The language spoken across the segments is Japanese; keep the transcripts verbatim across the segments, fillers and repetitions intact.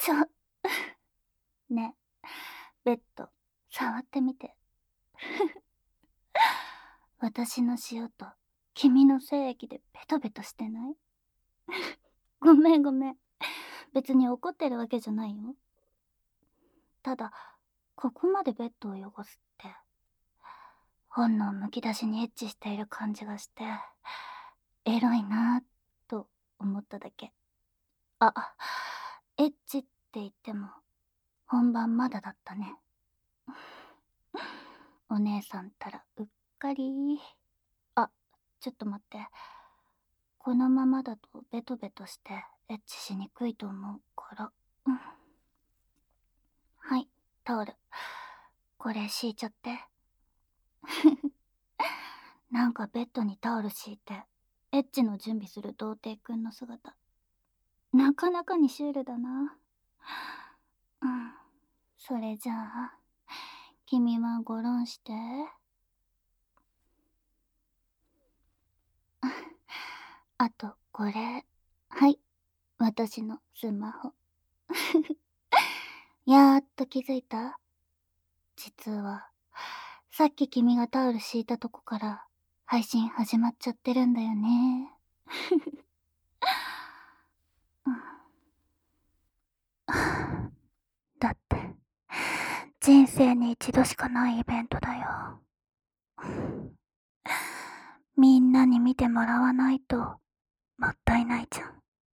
ちょ、ね、ベッド、触ってみて。私の塩と君の精液でベトベトしてない？ごめんごめん。別に怒ってるわけじゃないよ。ただ、ここまでベッドを汚すって、本能むき出しにエッチしている感じがして、エロいなぁと思っただけ。あ、エッチって言っても、本番まだだったね。お姉さんったらうっかり。あ、ちょっと待って。このままだとベトベトしてエッチしにくいと思うから。うん、はい、タオル。これ敷いちゃって。なんかベッドにタオル敷いて、エッチの準備する童貞くんの姿。なかなかにシュールだな。うん。それじゃあ、君はごろんして。あと、これ。はい。私のスマホ。やーっと気づいた？実は、さっき君がタオル敷いたとこから配信始まっちゃってるんだよね。うん、だって、人生に一度しかないイベントだよ。みんなに見てもらわないともったいないじゃん。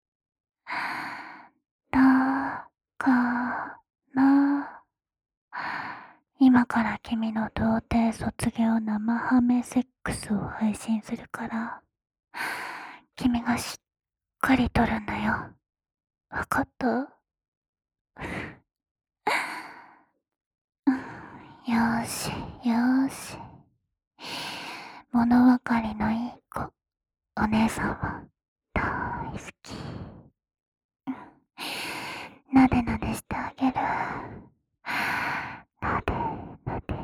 だから、今から君の童貞卒業生ハメセックスを配信するから、君がしっかり撮るんだよ。わかった？よーし、よーし。物分かりのいい子、お姉さんは大好き。なでなでしてあげる。なでなで。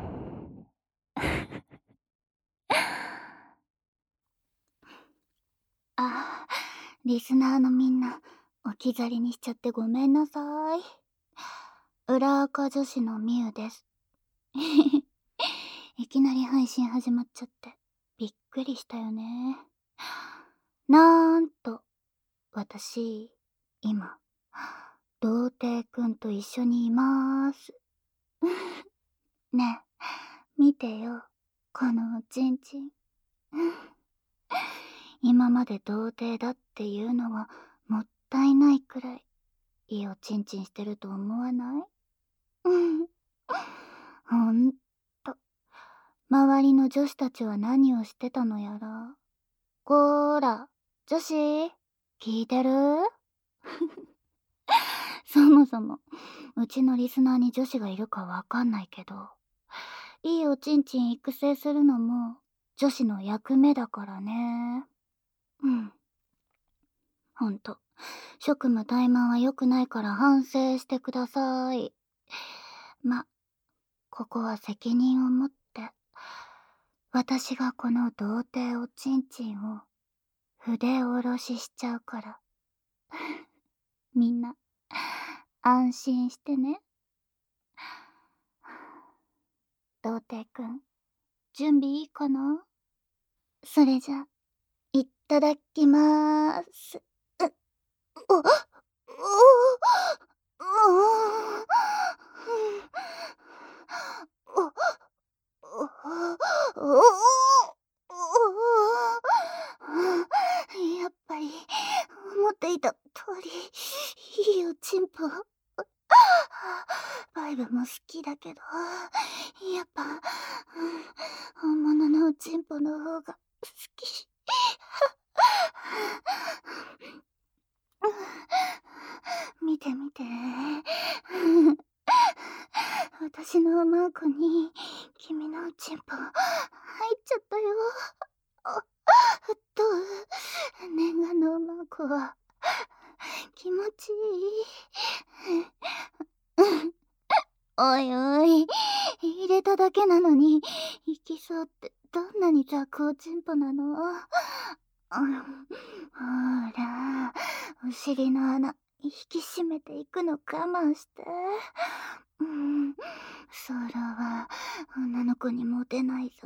あ、リスナーのみんな、置き去りにしちゃってごめんなさい。裏垢女子のみゆです。いきなり配信始まっちゃってびっくりしたよね。なんと、私、今、童貞くんと一緒にいまーす。ねえ、見てよ、このおちんちん。今まで童貞だっていうのはもったいないくらいいいおちんちんしてると思わない？うん。ほんと。周りの女子たちは何をしてたのやら。こーら、女子、聞いてる？そもそも、うちのリスナーに女子がいるかわかんないけど、いいおちんちん育成するのも女子の役目だからね。うん。ほんと、職務怠慢は良くないから反省してください。ま、ここは責任を持って、私がこの童貞おちんちんを筆下ろししちゃうから。みんな、安心してね。童貞くん、準備いいかな？それじゃ、いっただきまーす。う、お、お、お、お、お、やっぱり、思っていた通り、いいおちんぽ。バイブも好きだけど、やっぱ、うん、本物のおちんぽの方が好き。見て見て。私のマークに君のおちんぽ入っちゃったよ。あ、どう？念願のマークは気持ちいい？おいおい、入れただけなのに行きそうってどんなにザコおちんぽなの？うん、ほら、お尻の穴引き締めていくの我慢して。うん、ソーラは女の子にモテないぞ。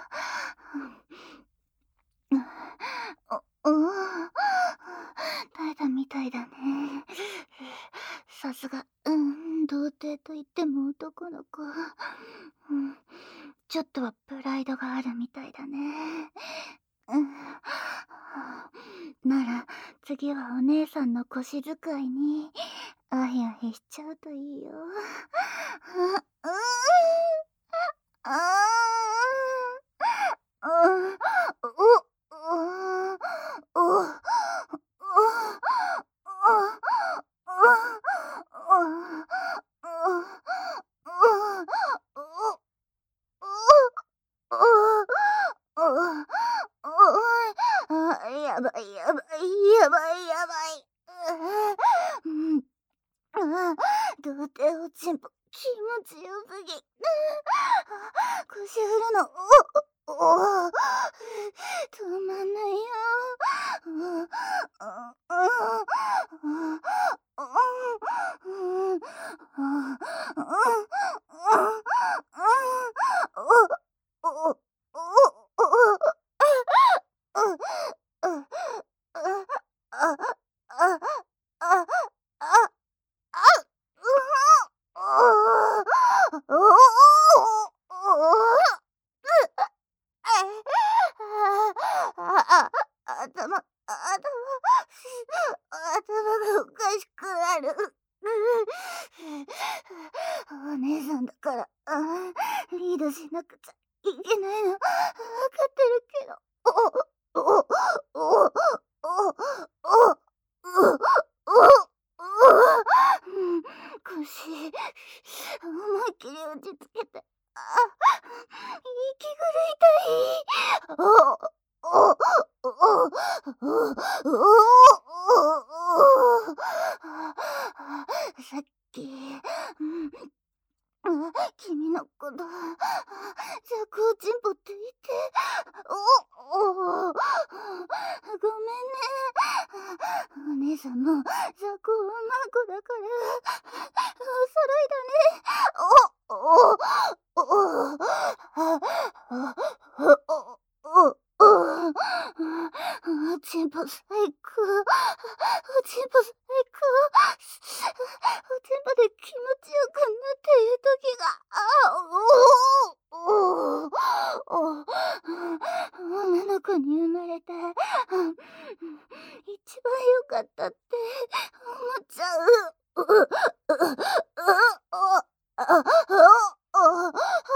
うん、おお、耐えたみたいだね。さすが、うん、童貞と言っても男の子。うん、ちょっとはプライドがあるみたいだね。うん、なら次はお姉さんの腰使いにアヒアヒしちゃうといいよ。あ、うん、ああ、うん、お、お、お、お、あ、やばいやばいやばいやばい。うん、ああ、童貞おちんぽ気持ちよすぎ。腰振るの、おおお、止まんないよ。うん、ああ、うん、うん、おおおああ、頭、頭、頭がおかしくなる。お姉さんだから、リードしなくちゃいけないの、わかってるけど。お、お、お、お、お、お、お、うん、腰、思いっきり打ちつけて、あ、息苦痛い。お、お、お、お、お、お、さっき、うん、あ、君のこと、じゃこうちんぽって言って、お、お、ごめんね。お姉さんも雑魚女子だから、お揃いだね。お、お、お、お、お、お、お、おちんぽ最高。おちんぽ最高。おちんぽで気持ちよくなっている時が、あ、お、お、お、女の子に生まれて、一番良かったって思っちゃう。う、う、う、う、お、あ、お、お、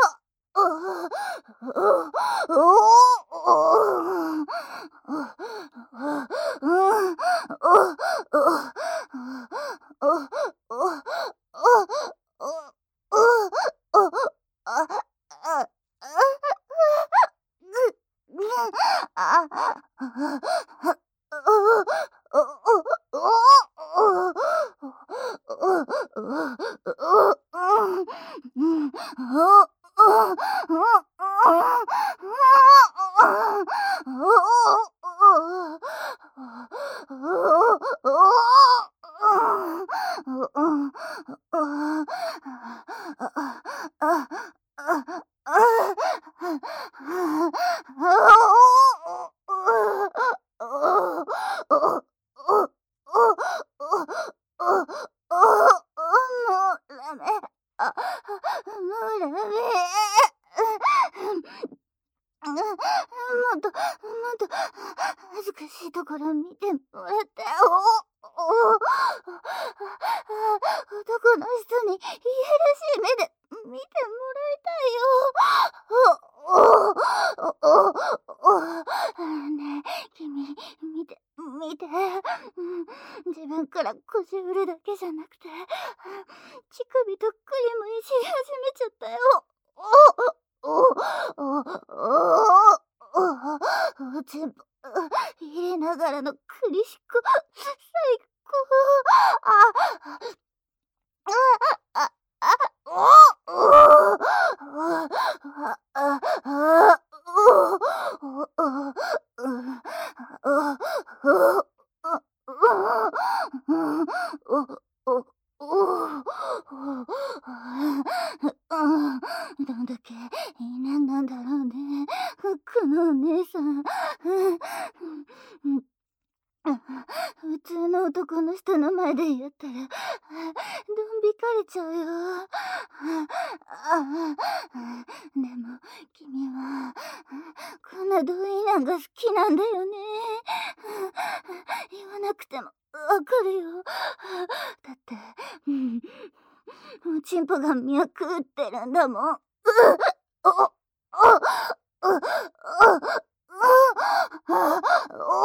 もっと、もっと、恥ずかしいところ見てもらって、おお、男の人にいやらしい目で見てもらいたいよ。おお、お、お、ねえ、君、見て、見て。自分から腰振るだけじゃなくて、乳首とっくりもいじり始めちゃったよ。おお、お、お、お、お、全部入れながらのクリシコ、最高。あ、あ、あ、あ、お、お、あ、あ、あ、お、お、お、お、お、 ああ、どんだけいいねなんだろうね。このお姉さん。普通の男の人の前で言ったら、どんびかれちゃうよ。でも、君は、こんなドイナンが好きなんだよね。言わなくてもわかるよ。だって、うん、おちんぽが脈打ってるんだもん。うっ、お、お、お、お、お、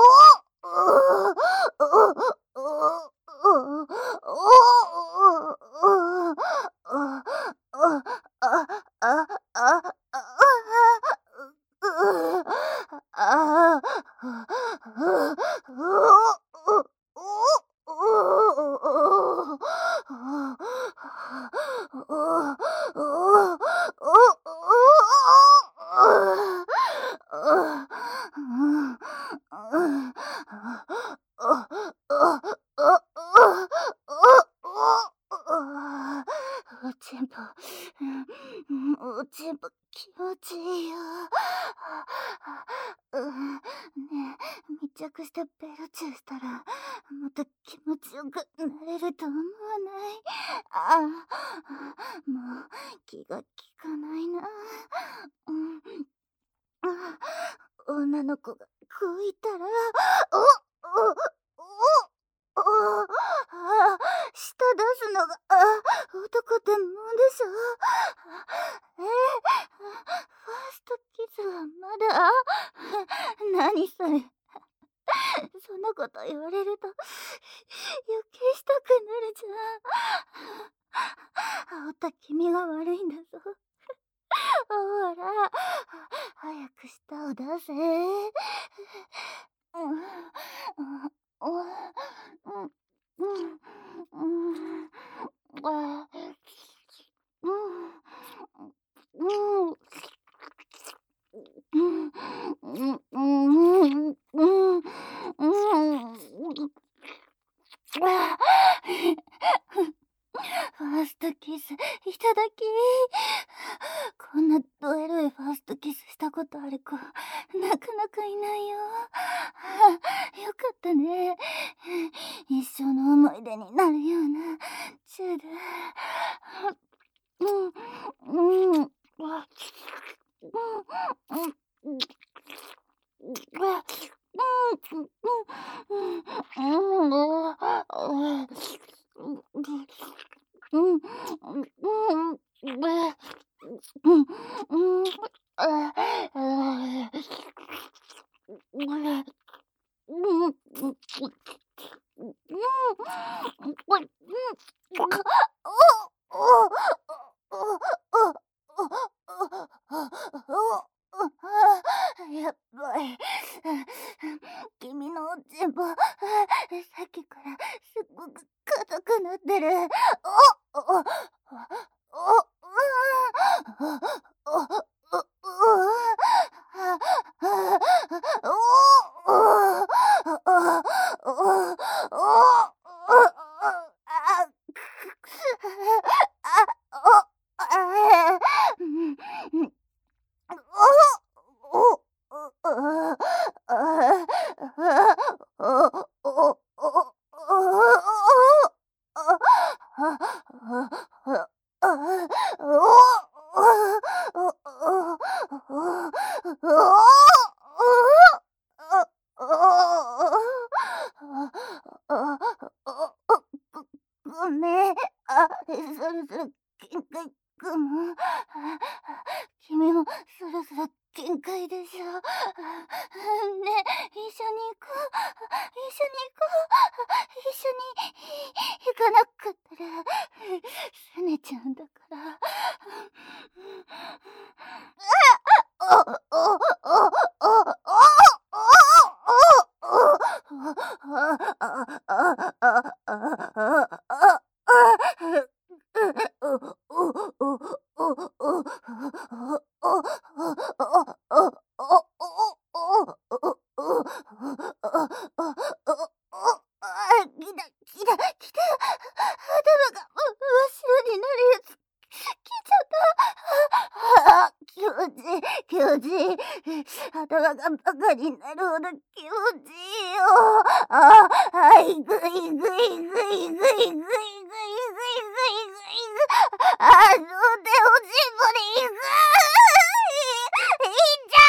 おちんぽ、おちんぽ気持ちいいよ。うん、ねえ、密着してベロチューしたら、もっと気持ちよくなれると思わない？ああ、もう気が利かないな。うん、あ、女の子がこう言ったら、おおおおああ、舌出すのが、あ、男ってもんでしょ。えー、ファーストキスはまだ？何それ。そんなこと言われると余計したくなるじゃん。煽った君が悪いんだぞ。ほら、早く舌を出せ。うん、うん、うん、うん、あ、うん、うん、うん、うん、うん、うん、うん、あファーストキスいただき。こんなドエロいファーストキスしたことある子なかなかいないよ。よかったね。一生の思い出になるようなチュール。うん、うん、わ、うん、うん、うん、わ、うん、うん、うん、うん、うん、うん、うん、うん、うん、ああ、うん、うん、うん、やっばい。君のおちんぽ、さっきからすっごく硬くなってる。おおおおおおごめん。あ、そろそろ限界かも。君もそろそろ限界でしょ。ねえ、一緒に行こう。一緒に行こう。一緒に行かなかったら、すねちゃうんだから。来た来た来た。頭が真っ白になるやつ来ちゃった。ああ、気持ちいい、気持ちいい。頭がバカになるほど気持ちいいよ。ああ、はい、ぐいぐいぐいぐいぐいぐいぐいぐいぐいぐい。あ、どうでおしぼりぐい。いっちゃ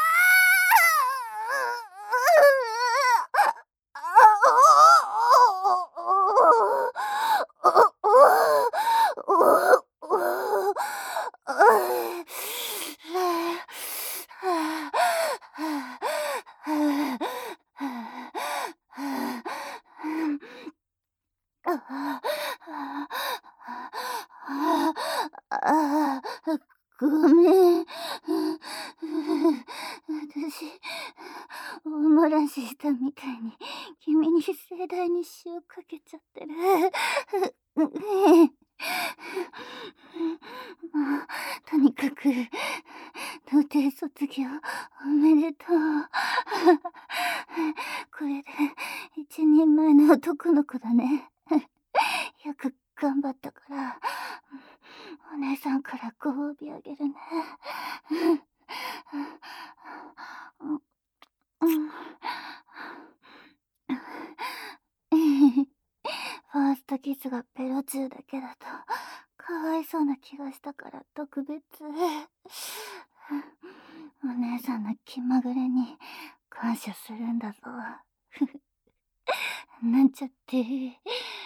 ああ、ごめん。私、大漏らししたみたいに、君に盛大に塩かけちゃってる。まあ、とにかく、童貞卒業おめでとう。これで一人前の男の子だね。よく頑張ったから、お姉さんからご褒美あげるね。ファーストキスがペロチューだけだとかわいそうな気がしたから特別。お姉さんの気まぐれに感謝するんだぞ。なんちゃって。